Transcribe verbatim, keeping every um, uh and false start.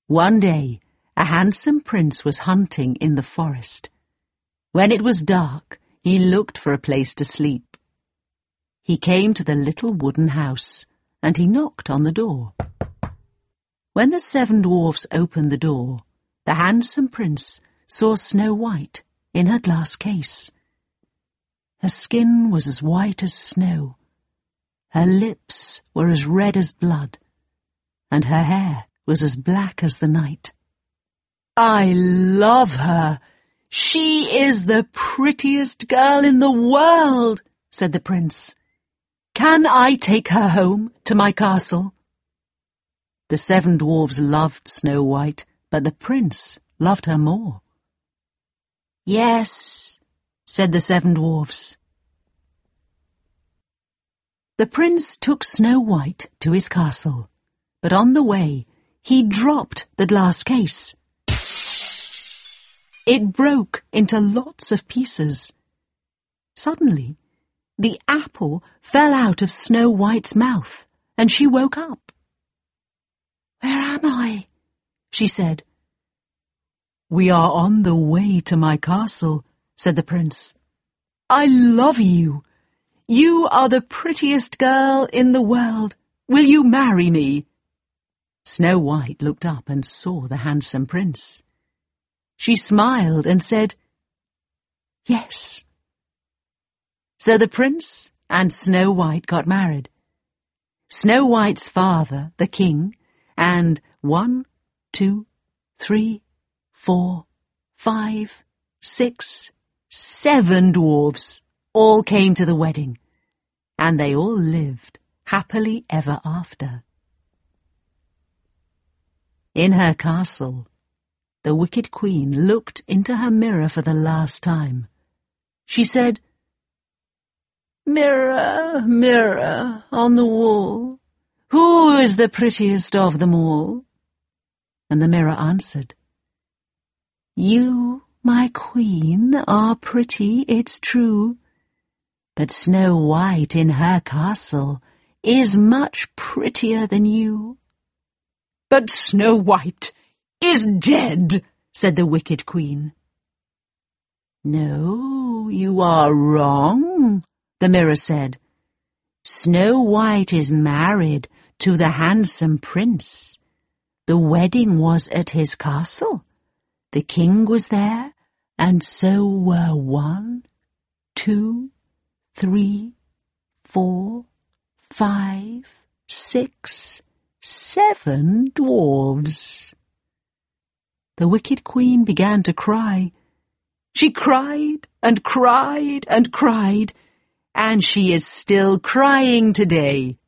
One day, a handsome prince was hunting in the forest. When it was dark, he looked for a place to sleep. He came to the little wooden house, and he knocked on the door. When the seven dwarfs opened the door, the handsome prince saw Snow White in her glass case. Her skin was as white as snow, her lips were as red as blood, and her hair was as black as the night. "I love her. She is the prettiest girl in the world," said the prince. "Can I take her home to my castle?" The seven dwarfs loved Snow White, but the prince loved her more. "Yes," said the seven dwarfs. The prince took Snow White to his castle, but on the way he dropped the glass case. It broke into lots of pieces. Suddenly, the apple fell out of Snow White's mouth, and she woke up. "Where am I?" she said. "We are on the way to my castle," said the prince. "I love you. You are the prettiest girl in the world. Will you marry me?" Snow White looked up and saw the handsome prince. She smiled and said, "Yes." So the prince and Snow White got married. Snow White's father, the king, and one, two, three, four, five, six, seven dwarfs all came to the wedding, and they all lived happily ever after. In her castle, the wicked queen looked into her mirror for the last time. She said, "Mirror, mirror on the wall, who is the prettiest of them all?" And the mirror answered, "You, my queen, are pretty, it's true, but Snow White in her castle is much prettier than you." "But Snow White is dead," said the wicked queen. "No, you are wrong," the mirror said. "Snow White is married to the handsome prince. The wedding was at his castle. The king was there, and so were one, two, three, four, five, six, seven dwarfs." The wicked queen began to cry. She cried and cried and cried, and she is still crying today